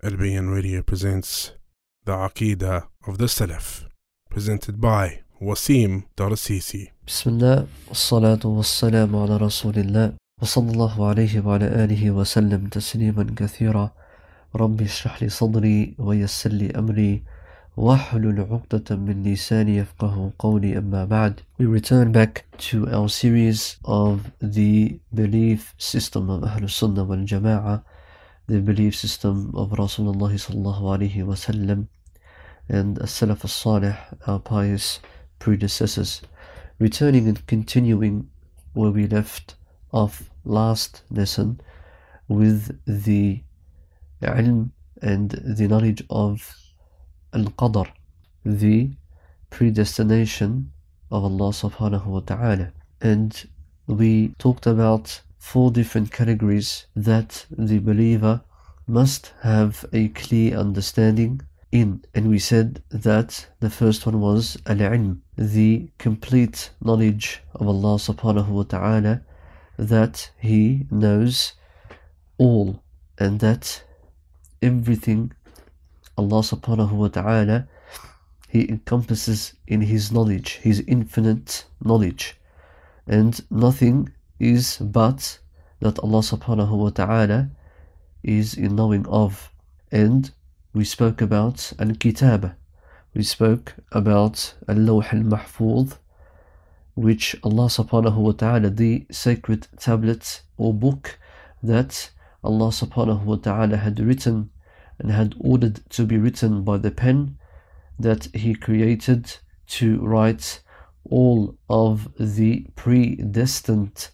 Al-Bayan Radio presents The Aqidah of the Salaf, presented by Wasim Darasisi. Bismillah, wassalatu wassalamu ala rasulillah, wa sallallahu alayhi wa ala alihi wa sallam tasliman kathira. Rabbi shrah li sadri wa yassir li amri wahlul 'uqdatan min lisani yafqahu qawli, amma ba'd. We return back to our series of the belief system of Ahlus Sunnah wal Jama'ah, the belief system of Rasulullah sallallahu alayhi wa sallam and as-Salaf as-Salih, our pious predecessors. Returning and continuing where we left off last lesson with the ilm and the knowledge of al-qadr, the predestination of Allah subhanahu wa ta'ala. And we talked about 4 different categories that the believer must have a clear understanding in. And we said that the first one was al-ilm, the complete knowledge of Allah subhanahu wa ta'ala, that He knows all and that everything Allah subhanahu wa ta'ala He encompasses in His knowledge, His infinite knowledge, and nothing is but that Allah subhanahu wa ta'ala is in knowing of. And we spoke about al-kitab, we spoke about al-lawh al-mahfuz, which Allah subhanahu wa ta'ala, the sacred tablet or book that Allah subhanahu wa ta'ala had written and had ordered to be written by the pen that He created to write all of the predestined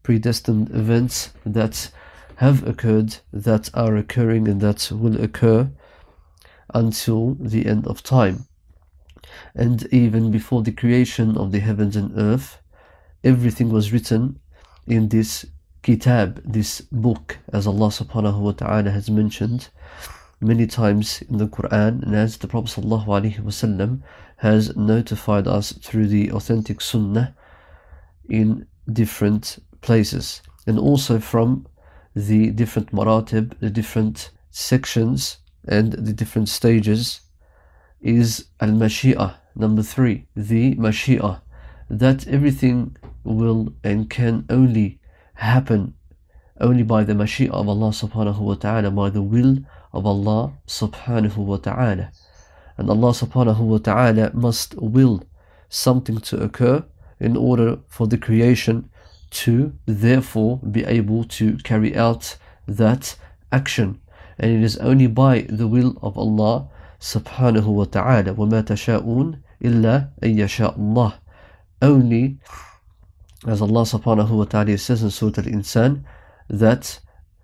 events that have occurred, that are occurring, and that will occur until the end of time. And even before the creation of the heavens and earth, everything was written in this kitab, this book, as Allah subhanahu wa ta'ala has mentioned many times in the Quran, and as the Prophet sallallahu alaihi wasallam has notified us through the authentic sunnah in different places. And also from the different maratib, the different sections and the different stages, is al-mashi'ah, number 3, the mashi'ah, that everything will and can only happen only by the mashi'ah of Allah subhanahu wa ta'ala, by the will of Allah subhanahu wa ta'ala. And Allah subhanahu wa ta'ala must will something to occur in order for the creation to therefore be able to carry out that action. And it is only by the will of Allah subhanahu wa ta'ala, وَمَا تَشَاءُونَ إِلَّا أَن يَشَاءَ اللَّهُ. Only, as Allah subhanahu wa ta'ala says in Surah Al-Insan, that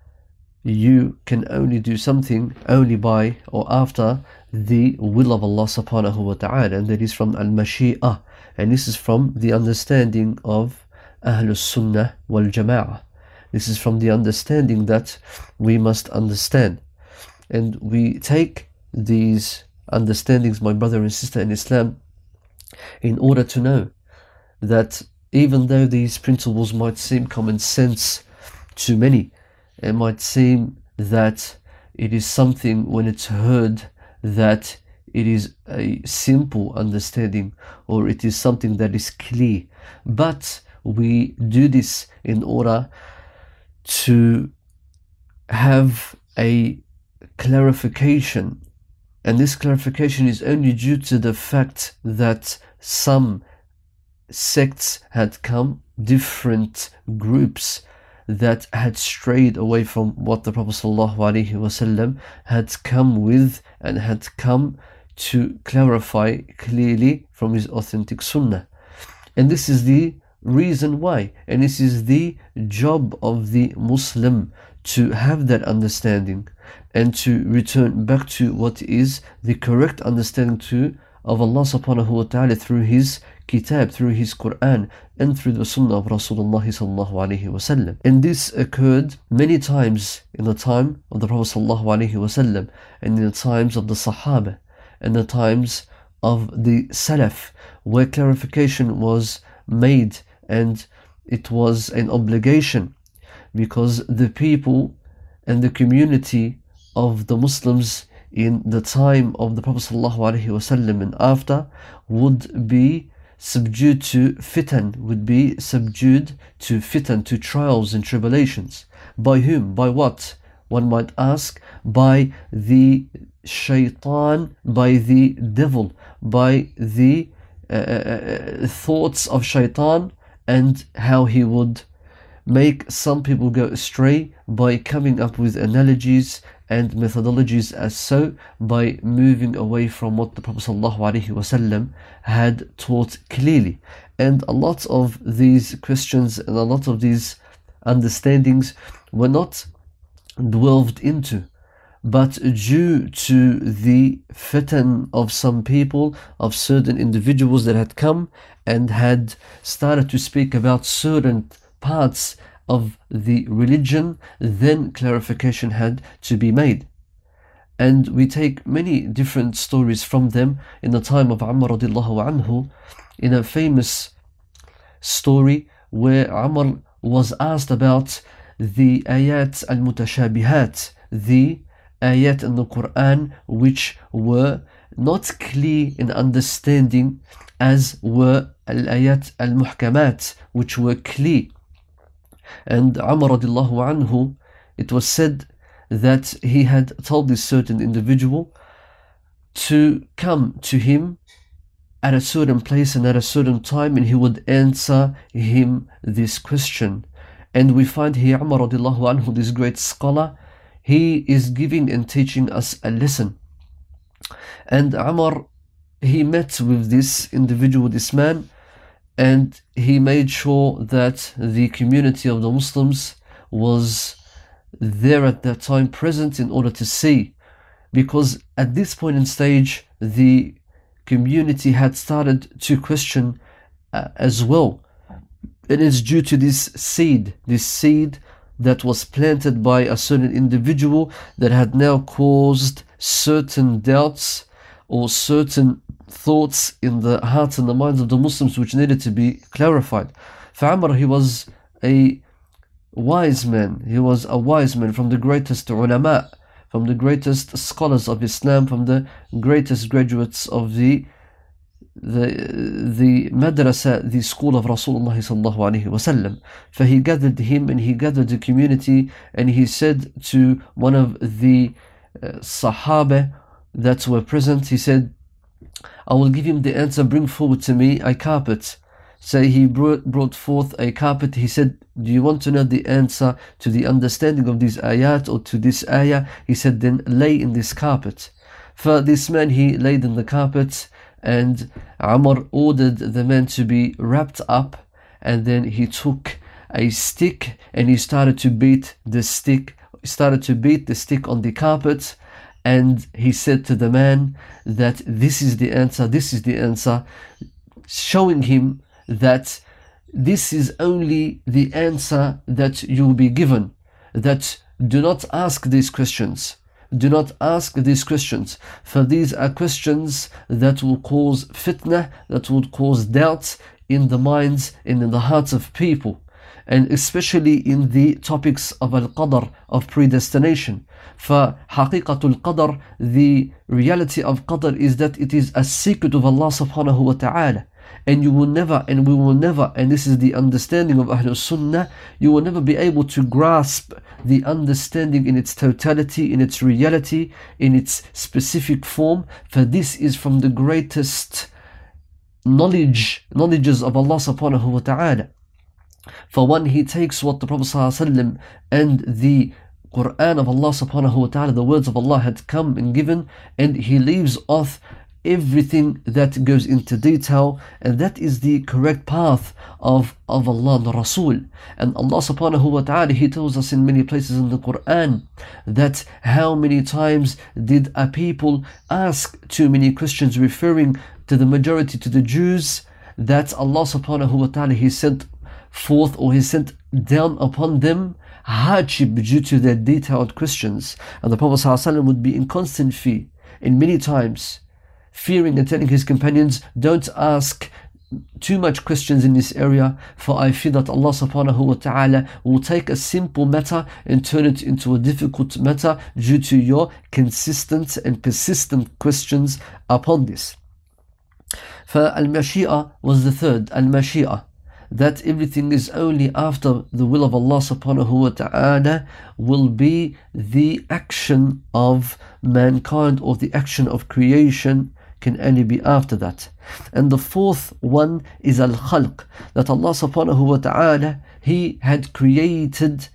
you can only do something only by or after the will of Allah subhanahu wa ta'ala, and that is from al-mashi'ah, and this is from the understanding of Ahlus Sunnah wal Jama'ah. This is from the understanding that we must understand. And we take these understandings, my brother and sister in Islam, in order to know that even though these principles might seem common sense to many, it might seem that it is something when it's heard that it is a simple understanding or it is something that is clear, but we do this in order to have a clarification, and this clarification is only due to the fact that some sects had come, different groups that had strayed away from what the Prophet ﷺ had come with and had come to clarify clearly from his authentic sunnah. And this is the reason why, and this is the job of the Muslim, to have that understanding and to return back to what is the correct understanding of Allah subhanahu wa ta'ala through His kitab, through His Quran, and through the sunnah of Rasulullah sallallahu alaihi wasallam. And this occurred many times in the time of the Prophet sallallahu alaihi wasallam, and in the times of the Sahaba, and the times of the Salaf, where clarification was made, and it was an obligation, because the people and the community of the Muslims in the time of the Prophet ﷺ and after would be subdued to fitan, to trials and tribulations. By whom? By what? One might ask, by the shaitan, by the devil, by the thoughts of shaitan, and how he would make some people go astray by coming up with analogies and methodologies as so, by moving away from what the Prophet ﷺ had taught clearly. And a lot of these questions and a lot of these understandings were not delved into, but due to the fitan of some people, of certain individuals that had come and had started to speak about certain parts of the religion, then clarification had to be made. And we take many different stories from them. In the time of Umar radiallahu anhu, in a famous story where Umar was asked about the ayat al-mutashabihat, the ayat in the Quran which were not clear in understanding as were al-ayat al-muhkamat, which were clear. And Umar radiallahu anhu, it was said that he had told this certain individual to come to him at a certain place and at a certain time, and he would answer him this question. And we find here Umar radiallahu anhu, this great scholar, he is giving and teaching us a lesson. And Umar, he met with this individual, this man, and he made sure that the community of the Muslims was there at that time present in order to see, because at this point in stage the community had started to question as well. It is due to this seed that was planted by a certain individual that had now caused certain doubts or certain thoughts in the hearts and the minds of the Muslims which needed to be clarified. For Umar, he was a wise man. He was a wise man from the greatest ulama, from the greatest scholars of Islam, from the greatest graduates of the madrasa, the school of Rasulullah sallallahu alaihi wasallam. For he gathered him and he gathered the community, and he said to one of the Sahaba that were present, he said, I will give him the answer, bring forward to me a carpet. So he brought forth a carpet. He said, do you want to know the answer to the understanding of these ayat or to this ayah? He said, then lay in this carpet. For this man, he laid in the carpet, and Umar ordered the man to be wrapped up, and then he took a stick and he started to beat the stick on the carpet. And he said to the man that this is the answer, showing him that this is only the answer that you will be given, that do not ask these questions. Do not ask these questions, for these are questions that will cause fitna, that will cause doubt in the minds and in the hearts of people, and especially in the topics of al-qadr, of predestination. For haqiqatul qadr, the reality of qadr is that it is a secret of Allah subhanahu wa ta'ala. And you will never, and we will never, and this is the understanding of Ahlul Sunnah, you will never be able to grasp the understanding in its totality, in its reality, in its specific form. For this is from the greatest knowledges of Allah subhanahu wa ta'ala. For one, he takes what the Prophet ﷺ and the Quran of Allah subhanahu wa ta'ala, the words of Allah had come and given, and he leaves off everything that goes into detail, and that is the correct path of Allah and the Rasul. And Allah subhanahu wa ta'ala, he tells us in many places in the Quran that how many times did a people ask too many questions, referring to the majority, to the Jews, that Allah subhanahu wa ta'ala, he sent forth, or he sent down upon them hardship due to their detailed questions. And the Prophet ﷺ would be in constant fear, in many times, fearing and telling his companions, don't ask too much questions in this area, for I fear that Allah subhanahu wa ta'ala will take a simple matter and turn it into a difficult matter due to your consistent and persistent questions upon this. Al-Mashi'a was the third, Al-Mashi'a, that everything is only after the will of Allah subhanahu wa ta'ala will be the action of mankind, or the action of creation can only be after that. And the fourth one is Al-Khalq, that Allah subhanahu wa ta'ala, He had created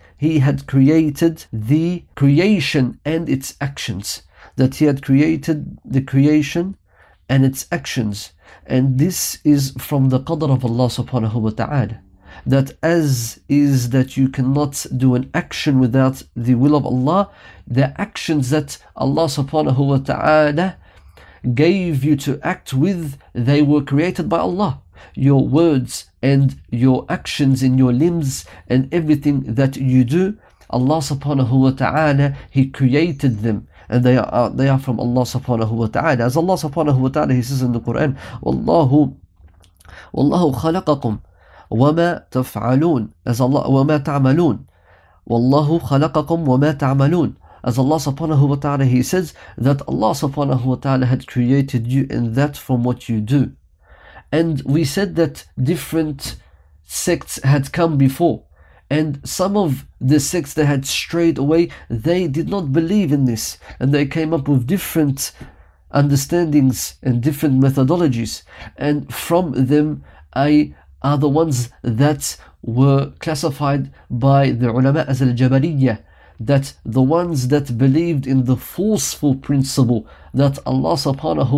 the creation and its actions, that He had created the creation and its actions. And this is from the qadr of Allah subhanahu wa ta'ala, that as is that you cannot do an action without the will of Allah, the actions that Allah subhanahu wa ta'ala gave you to act with, they were created by Allah. Your words and your actions in your limbs and everything that you do, Allah subhanahu wa ta'ala, He created them. And they are from Allah subhanahu wa ta'ala. As Allah subhanahu wa ta'ala, He says in the Quran, Wallahu khalaqakum wama taf'alun, as Allah wama ta'malun. Wallahu khalaqakum wama ta'malun. As Allah subhanahu wa ta'ala, He says that Allah subhanahu wa ta'ala had created you, and that from what you do. And we said that different sects had come before, and some of the sects that had strayed away, they did not believe in this, and they came up with different understandings and different methodologies, and from them are the ones that were classified by the ulama as al-Jabariyah, that the ones that believed in the forceful principle that Allah subhanahu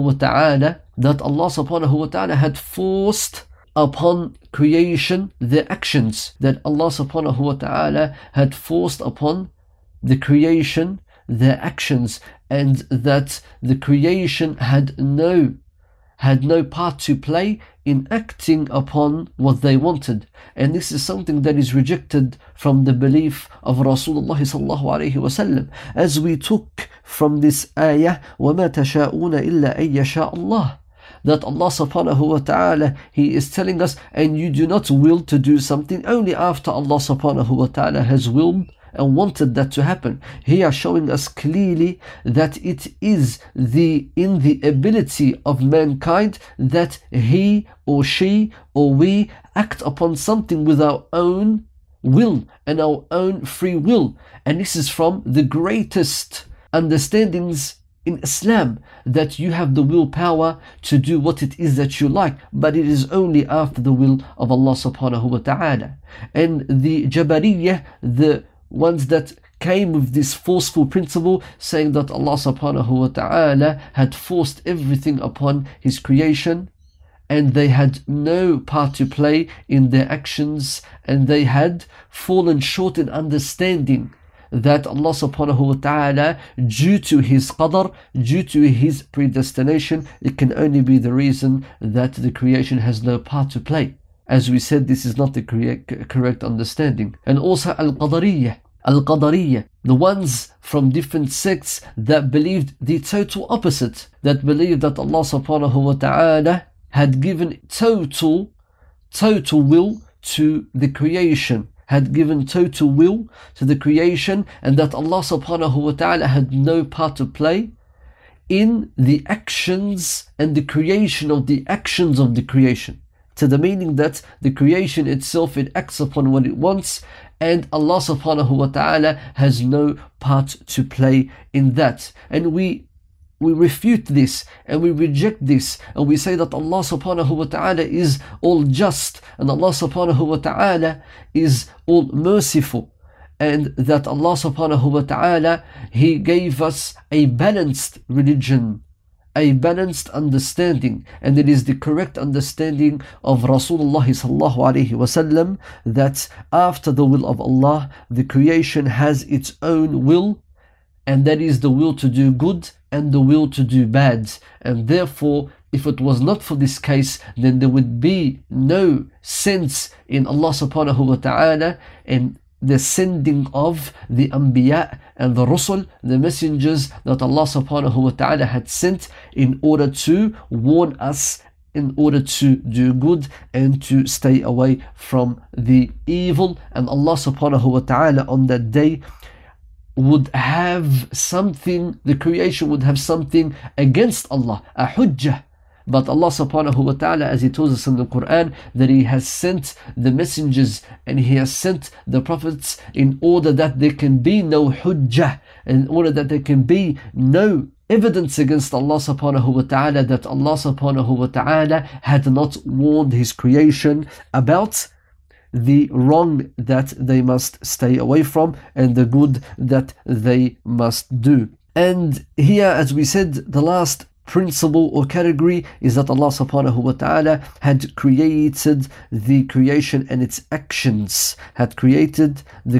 wa ta'ala had forced upon creation the actions, that Allah subhanahu wa ta'ala had forced upon the creation the actions, and that the creation had no part to play in acting upon what they wanted. And this is something that is rejected from the belief of Rasulullah sallallahu alayhi wasallam, as we took from this ayah, وَمَا تَشَاءُونَ إِلَّا أَن يَشَاءَ اللَّهُ, that Allah subhanahu wa ta'ala, He is telling us, and you do not will to do something only after Allah subhanahu wa ta'ala has willed and wanted that to happen. Here showing us clearly that it is in the ability of mankind that he or she or we act upon something with our own will and our own free will. And this is from the greatest understandings in Islam, that you have the willpower to do what it is that you like, but it is only after the will of Allah subhanahu wa ta'ala. And the Jabariyah, the ones that came with this forceful principle, saying that Allah subhanahu wa ta'ala had forced everything upon His creation, and they had no part to play in their actions, and they had fallen short in understanding that Allah subhanahu wa ta'ala, due to His qadr, due to His predestination, it can only be the reason that the creation has no part to play. As we said, this is not the correct understanding. And also Al-Qadariyah, the ones from different sects that believed the total opposite, that believed that Allah subhanahu wa ta'ala had given total will to the creation, and that Allah subhanahu wa ta'ala had no part to play in the actions and the creation of the actions of the creation, to the meaning that the creation itself, it acts upon what it wants, and Allah subhanahu wa ta'ala has no part to play in that. And we refute this and we reject this, and we say that Allah subhanahu wa ta'ala is all just, and Allah subhanahu wa ta'ala is all merciful, and that Allah subhanahu wa ta'ala, He gave us a balanced religion, a balanced understanding, and it is the correct understanding of Rasulullah sallallahu alaihi wasallam, that after the will of Allah, the creation has its own will, and that is the will to do good and the will to do bad. And therefore, if it was not for this case, then there would be no sense in Allah subhanahu wa ta'ala and the sending of the Anbiya and the Rusul, the messengers that Allah subhanahu wa ta'ala had sent in order to warn us in order to do good and to stay away from the evil. And Allah subhanahu wa ta'ala on that day would have something, the creation would have something against Allah, a hujjah. But Allah subhanahu wa ta'ala, as He tells us in the Quran, that He has sent the messengers and He has sent the prophets in order that there can be no hujjah, in order that there can be no evidence against Allah subhanahu wa ta'ala, that Allah subhanahu wa ta'ala had not warned His creation about the wrong that they must stay away from and the good that they must do. And here, as we said, the last principle or category is that Allah subhanahu wa ta'ala had created the creation and its actions, had created the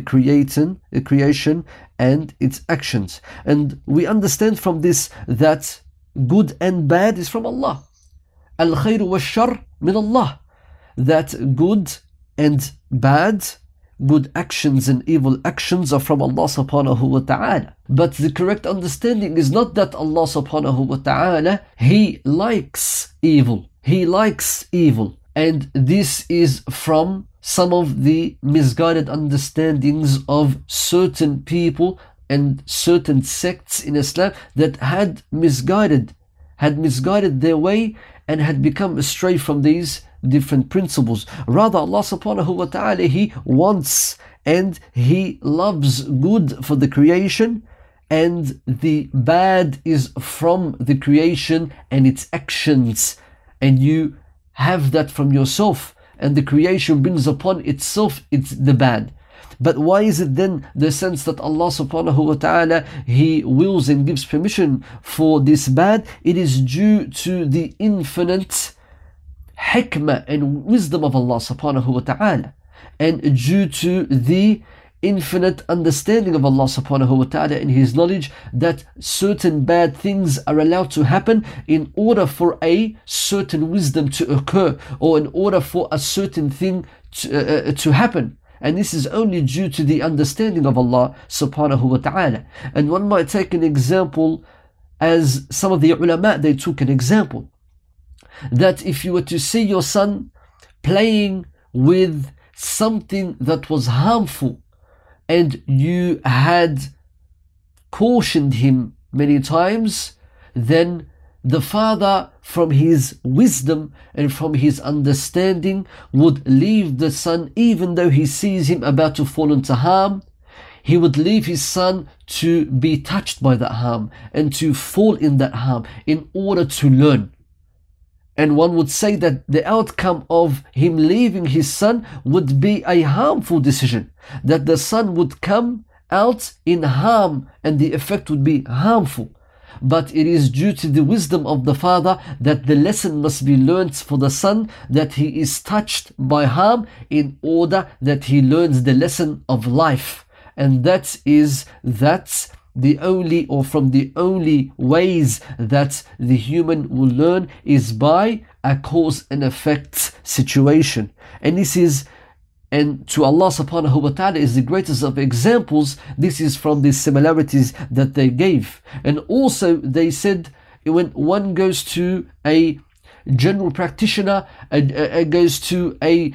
creation and its actions. And we understand from this that good and bad is from Allah. Al-khayr wa shar min Allah. That good and bad, good actions and evil actions are from Allah subhanahu wa ta'ala. But the correct understanding is not that Allah subhanahu wa ta'ala, He likes evil. He likes evil. And this is from some of the misguided understandings of certain people and certain sects in Islam that had misguided their way and had become astray from these different principles. Rather, Allah subhanahu wa ta'ala, He wants and He loves good for the creation, and the bad is from the creation and its actions, and you have that from yourself, and the creation brings upon itself it's the bad. But why is it then the sense that Allah subhanahu wa ta'ala, He wills and gives permission for this bad? It is due to the infinite hikmah and wisdom of Allah subhanahu wa ta'ala, and due to the infinite understanding of Allah subhanahu wa ta'ala and His knowledge that certain bad things are allowed to happen in order for a certain wisdom to occur, or in order for a certain thing to happen. And this is only due to the understanding of Allah subhanahu wa ta'ala. And one might take an example, as some of the ulama, they took an example, that if you were to see your son playing with something that was harmful, and you had cautioned him many times, then the father, from his wisdom and from his understanding, would leave the son, even though he sees him about to fall into harm. He would leave his son to be touched by that harm and to fall in that harm in order to learn. And one would say that the outcome of him leaving his son would be a harmful decision, that the son would come out in harm and the effect would be harmful. But it is due to the wisdom of the father that the lesson must be learnt for the son, that he is touched by harm in order that he learns the lesson of life. And that's the only, or from the only ways that the human will learn is by a cause and effect situation. And this is, and to Allah subhanahu wa ta'ala is the greatest of examples. This is from the similarities that they gave. And also they said, when one goes to a general practitioner, goes to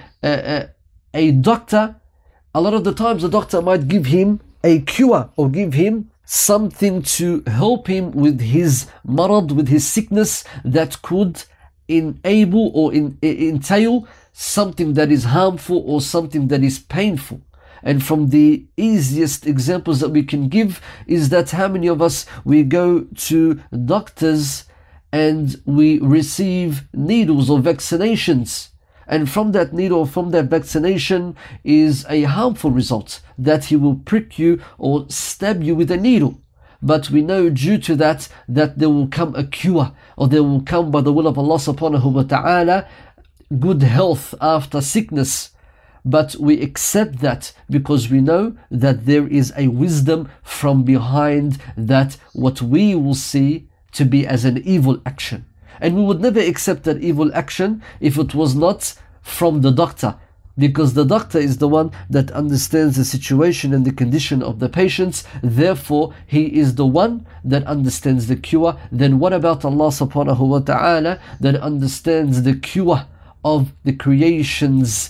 a doctor, a lot of the times the doctor might give him a cure or give him something to help him with his marad, with his sickness, that could enable or entail something that is harmful or something that is painful. And from the easiest examples that we can give is that how many of us, we go to doctors and we receive needles or vaccinations, and from that needle or from that vaccination is a harmful result, that he will prick you or stab you with a needle. But we know due to that there will come a cure, or there will come, by the will of Allah subhanahu wa ta'ala, good health after sickness. But we accept that because we know that there is a wisdom from behind that what we will see to be as an evil action. And we would never accept that evil action if it was not from the doctor. because the doctor is the one that understands the situation and the condition of the patients. Therefore, he is the one that understands the cure. Then what about Allah subhanahu wa ta'ala that understands the cure of the creation's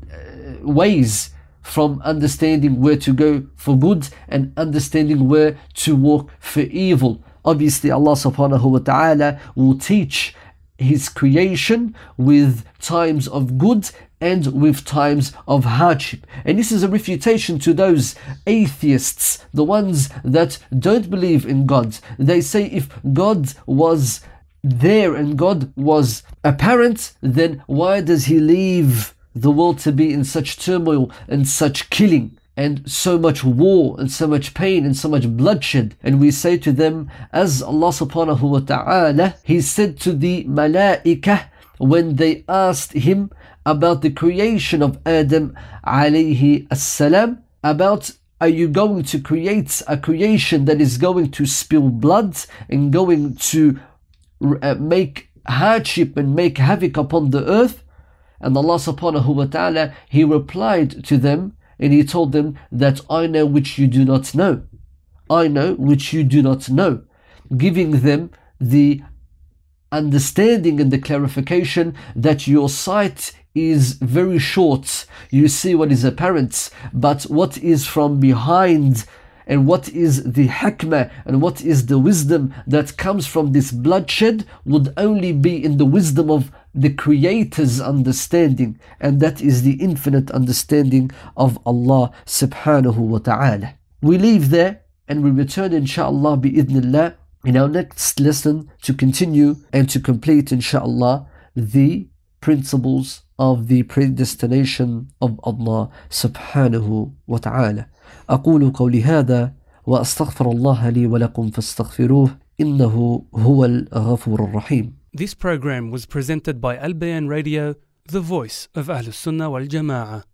ways, from understanding where to go for good and understanding where to walk for evil? Obviously, Allah subhanahu wa ta'ala will teach His creation with times of good and with times of hardship. And this is a refutation to those atheists, the ones that don't believe in God. They say if God was there and God was apparent, then why does He leave the world to be in such turmoil and such killing and so much war and so much pain and so much bloodshed? And we say to them, as Allah subhanahu wa ta'ala, He said to the malaikah when they asked Him about the creation of Adam alayhi as-salam, about, are you going to create a creation that is going to spill blood and going to make hardship and make havoc upon the earth? And Allah subhanahu wa ta'ala, He replied to them and He told them that I know which you do not know. I know which you do not know. Giving them the understanding and the clarification that your sight is very short. You see what is apparent, but what is from behind and what is the hikmah and what is the wisdom that comes from this bloodshed would only be in the wisdom of the Creator's understanding, and that is the infinite understanding of Allah subhanahu wa ta'ala. We leave there and we return inshaAllah bi'idhnillah in our next lesson to continue and to complete inshaAllah the principles of the predestination of Allah subhanahu wa ta'ala. أقول قولي هذا وأستغفر الله لي ولكم فاستغفروه إنه هو الغفور الرحيم. This program was presented by Al Bayan Radio, the voice of Ahlus Sunnah wal Jama'ah.